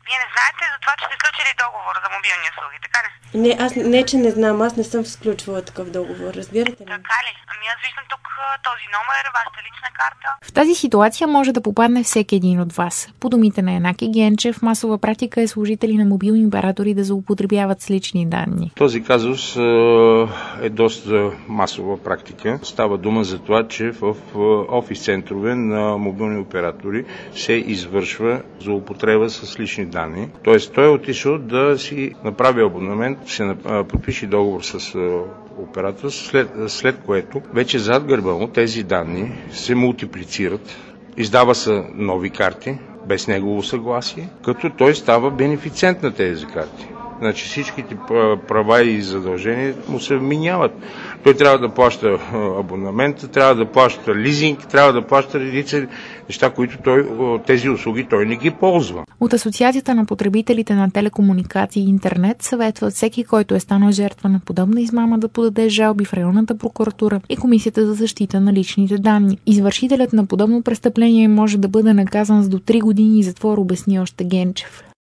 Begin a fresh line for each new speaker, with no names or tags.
Вие не знаете за това, че сте сключили договор за мобилни услуги, така ли?
Не, аз не, че не знам, аз не съм сключвала такъв договор, разбирате ли?
Така ли? Ами аз виждам тук този номер, вашата лична карта.
В тази ситуация може да попадне всеки един от вас. По думите на Янаки Генчев, масова практика е служители на мобилни оператори да злоупотребяват с лични данни.
Този казус е доста масова практика. Става дума за това, че в офис центрове на мобилни оператори се извършва злоупотреба с лични данни. Тоест той е отишъл да си направи абонамент, се подпише договор с оператор, след което вече зад гърба му тези данни се мултиплицират, издава са нови карти без негово съгласие, като той става бенефициент на тези карти. Значи всичките права и задължения му се вменяват. Той трябва да плаща абонамента, трябва да плаща лизинг, трябва да плаща редица неща, които тези услуги той не ги ползва.
От Асоциацията на потребителите на телекомуникации и интернет съветват всеки, който е станал жертва на подобна измама, да подаде жалби в районната прокуратура и Комисията за защита на личните данни. Извършителят на подобно престъпление може да бъде наказан с до 3 години затвор, обясни още Генчев.